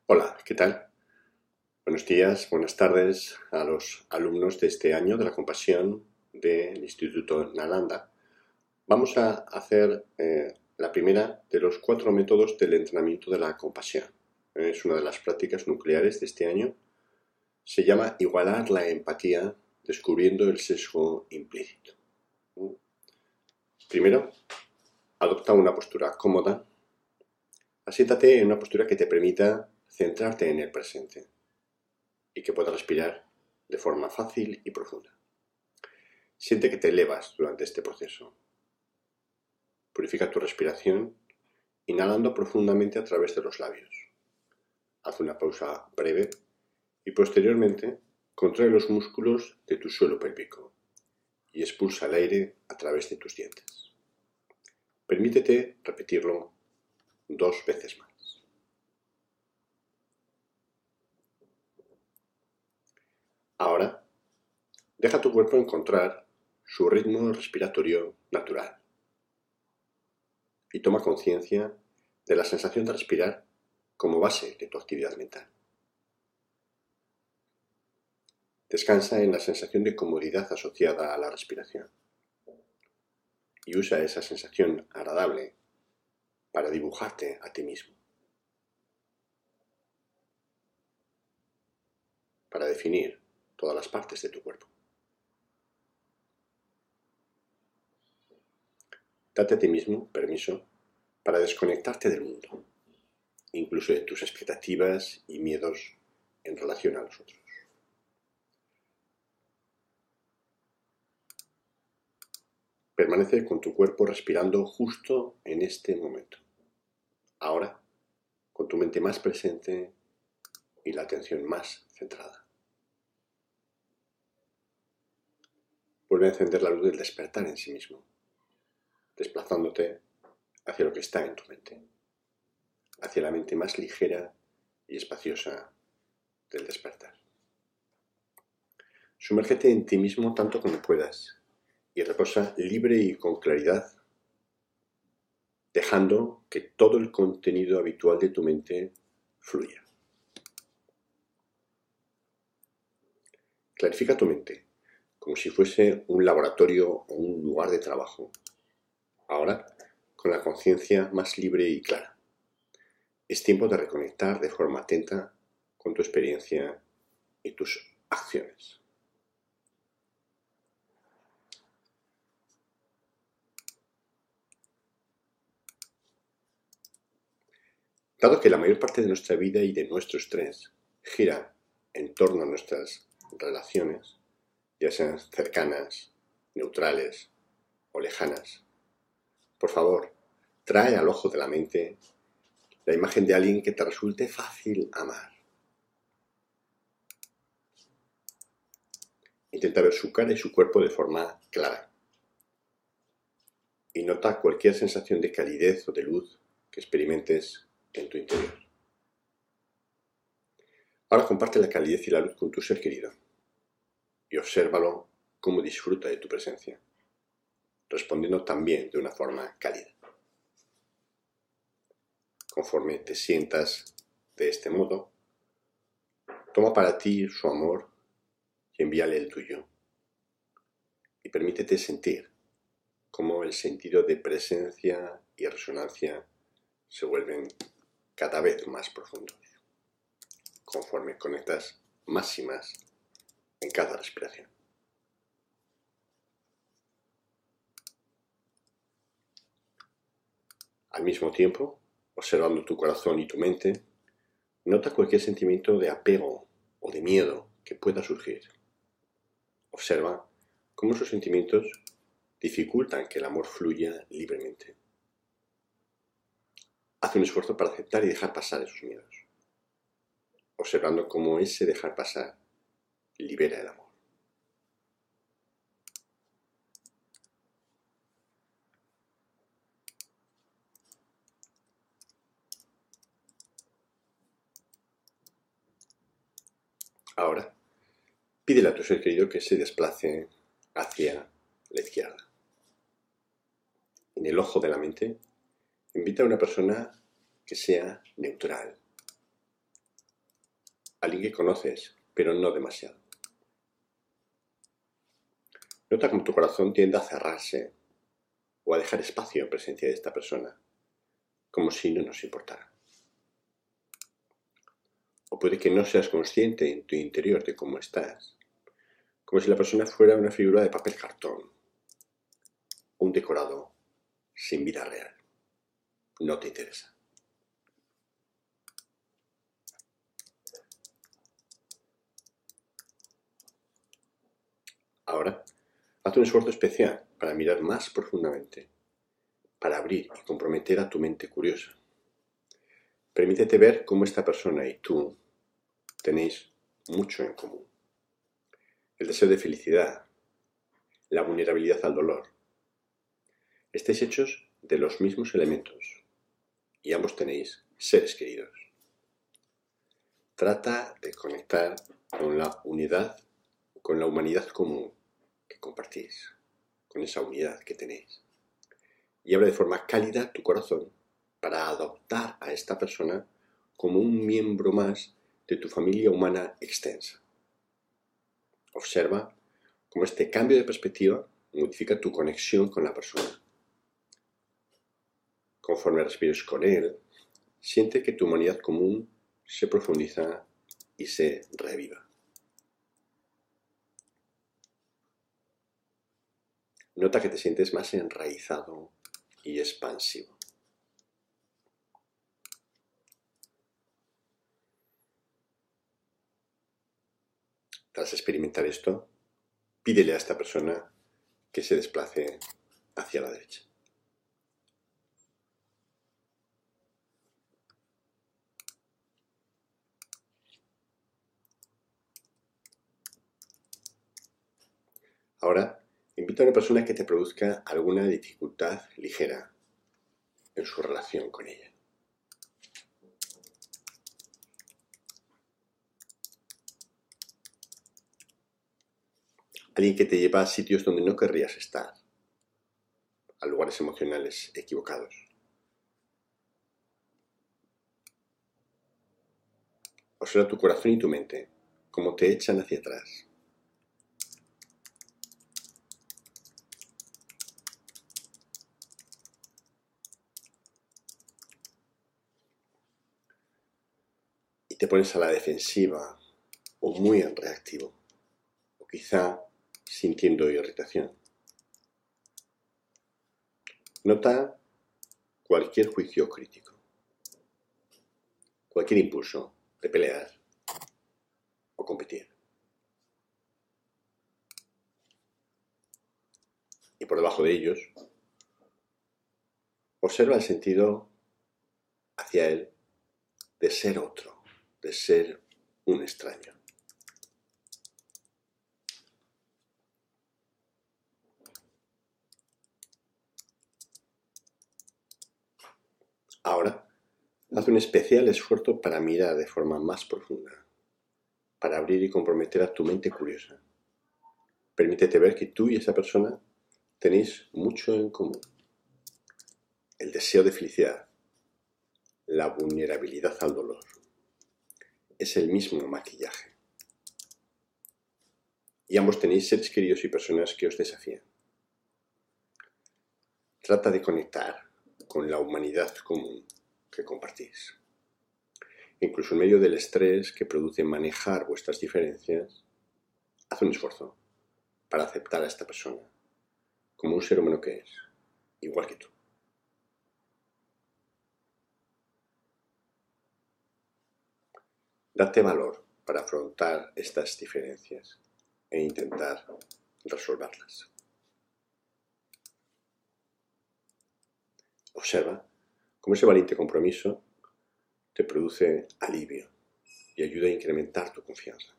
Hola, ¿qué tal? Buenos días, buenas tardes a los alumnos de este año de la Compasión del Instituto Nalanda. Vamos a hacer la primera de los 4 métodos del entrenamiento de la compasión. Es una de las prácticas nucleares de este año. Se llama igualar la empatía descubriendo el sesgo implícito. Primero, adopta una postura cómoda. Asiéntate en una postura que te permita centrarte en el presente y que puedas respirar de forma fácil y profunda. Siente que te elevas durante este proceso. Purifica tu respiración inhalando profundamente a través de los labios. Haz una pausa breve y posteriormente contrae los músculos de tu suelo pélvico y expulsa el aire a través de tus dientes. Permítete repetirlo 2 veces más. Ahora, deja tu cuerpo encontrar su ritmo respiratorio natural y toma conciencia de la sensación de respirar como base de tu actividad mental. Descansa en la sensación de comodidad asociada a la respiración y usa esa sensación agradable para dibujarte a ti mismo, para definir todas las partes de tu cuerpo. Date a ti mismo permiso para desconectarte del mundo, incluso de tus expectativas y miedos en relación a los otros. Permanece con tu cuerpo respirando justo en este momento. Ahora, con tu mente más presente y la atención más centrada. Vuelve a encender la luz del despertar en sí mismo, desplazándote hacia lo que está en tu mente, hacia la mente más ligera y espaciosa del despertar. Sumérgete en ti mismo tanto como puedas y reposa libre y con claridad, dejando que todo el contenido habitual de tu mente fluya. Clarifica tu mente, como si fuese un laboratorio o un lugar de trabajo. Ahora, con la conciencia más libre y clara. Es tiempo de reconectar de forma atenta con tu experiencia y tus acciones. Dado que la mayor parte de nuestra vida y de nuestro estrés gira en torno a nuestras relaciones, ya sean cercanas, neutrales o lejanas, por favor, trae al ojo de la mente la imagen de alguien que te resulte fácil amar. Intenta ver su cara y su cuerpo de forma clara. Y nota cualquier sensación de calidez o de luz que experimentes en tu interior. Ahora comparte la calidez y la luz con tu ser querido y obsérvalo cómo disfruta de tu presencia, respondiendo también de una forma cálida. Conforme te sientas de este modo, toma para ti su amor y envíale el tuyo. Y permítete sentir cómo el sentido de presencia y resonancia se vuelven cada vez más profundos, conforme conectas más y más en cada respiración. Al mismo tiempo, observando tu corazón y tu mente, nota cualquier sentimiento de apego o de miedo que pueda surgir. Observa cómo esos sentimientos dificultan que el amor fluya libremente. Haz un esfuerzo para aceptar y dejar pasar esos miedos, observando cómo ese dejar pasar libera el amor. Ahora, pídele a tu ser querido que se desplace hacia la izquierda. En el ojo de la mente, invita a una persona que sea neutral, alguien que conoces, pero no demasiado. Nota cómo tu corazón tiende a cerrarse o a dejar espacio en presencia de esta persona, como si no nos importara. O puede que no seas consciente en tu interior de cómo estás, como si la persona fuera una figura de papel cartón, un decorado sin vida real. No te interesa. Ahora, haz un esfuerzo especial para mirar más profundamente, para abrir y comprometer a tu mente curiosa. Permítete ver cómo esta persona y tú tenéis mucho en común. El deseo de felicidad, la vulnerabilidad al dolor. Estáis hechos de los mismos elementos y ambos tenéis seres queridos. Trata de conectar con la unidad, con la humanidad común que compartís, con esa unidad que tenéis. Y abre de forma cálida tu corazón para adoptar a esta persona como un miembro más de tu familia humana extensa. Observa cómo este cambio de perspectiva modifica tu conexión con la persona. Conforme respires con él, siente que tu humanidad común se profundiza y se reviva. Nota que te sientes más enraizado y expansivo. Tras experimentar esto, pídele a esta persona que se desplace hacia la derecha. Ahora, invita a una persona que te produzca alguna dificultad ligera en su relación con ella. Alguien que te lleva a sitios donde no querrías estar, a lugares emocionales equivocados. Observa tu corazón y tu mente, cómo te echan hacia atrás. Y te pones a la defensiva o muy reactivo, o quizá sintiendo irritación. Nota cualquier juicio crítico, cualquier impulso de pelear o competir. Y por debajo de ellos, observa el sentido hacia él de ser otro, de ser un extraño. Ahora, haz un especial esfuerzo para mirar de forma más profunda, para abrir y comprometer a tu mente curiosa. Permítete ver que tú y esa persona tenéis mucho en común. El deseo de felicidad, la vulnerabilidad al dolor. Es el mismo maquillaje. Y ambos tenéis seres queridos y personas que os desafían. Trata de conectar con la humanidad común que compartís. Incluso en medio del estrés que produce manejar vuestras diferencias, haz un esfuerzo para aceptar a esta persona como un ser humano que es, igual que tú. Date valor para afrontar estas diferencias e intentar resolverlas. Observa cómo ese valiente compromiso te produce alivio y ayuda a incrementar tu confianza.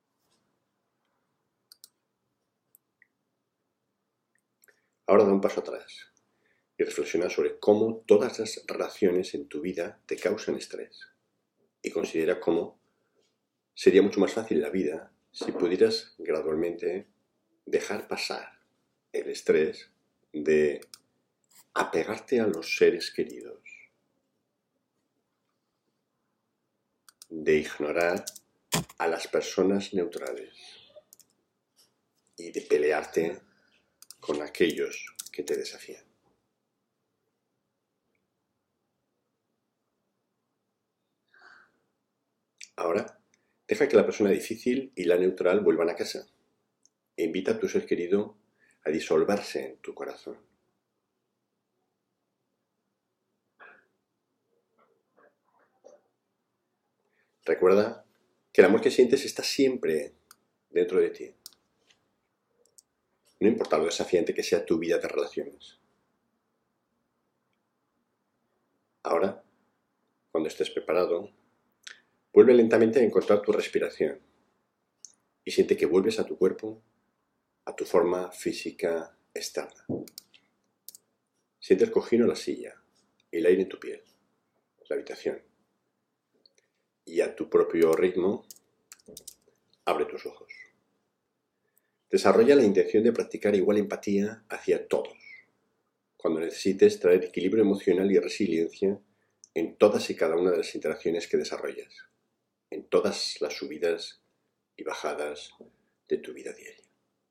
Ahora da un paso atrás y reflexiona sobre cómo todas las relaciones en tu vida te causan estrés y considera cómo sería mucho más fácil la vida si pudieras gradualmente dejar pasar el estrés de apegarte a los seres queridos, de ignorar a las personas neutrales y de pelearte con aquellos que te desafían. Ahora, deja que la persona difícil y la neutral vuelvan a casa e invita a tu ser querido a disolverse en tu corazón. Recuerda que el amor que sientes está siempre dentro de ti. No importa lo desafiante que sea tu vida de relaciones. Ahora, cuando estés preparado, vuelve lentamente a encontrar tu respiración y siente que vuelves a tu cuerpo, a tu forma física externa. Siente el cojín o la silla, el aire en tu piel, la habitación. Y a tu propio ritmo, abre tus ojos. Desarrolla la intención de practicar igual empatía hacia todos, cuando necesites traer equilibrio emocional y resiliencia en todas y cada una de las interacciones que desarrollas, en todas las subidas y bajadas de tu vida diaria.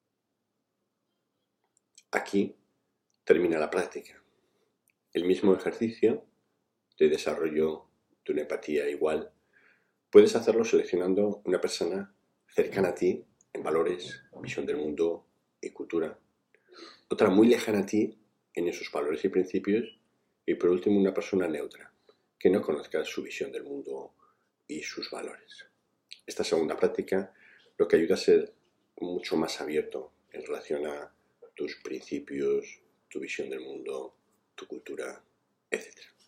Aquí termina la práctica. El mismo ejercicio de desarrollo de una empatía igual puedes hacerlo seleccionando una persona cercana a ti en valores, visión del mundo y cultura, otra muy lejana a ti en esos valores y principios, y por último una persona neutra que no conozca su visión del mundo y sus valores. Esta segunda práctica lo que ayuda a ser mucho más abierto en relación a tus principios, tu visión del mundo, tu cultura, etc.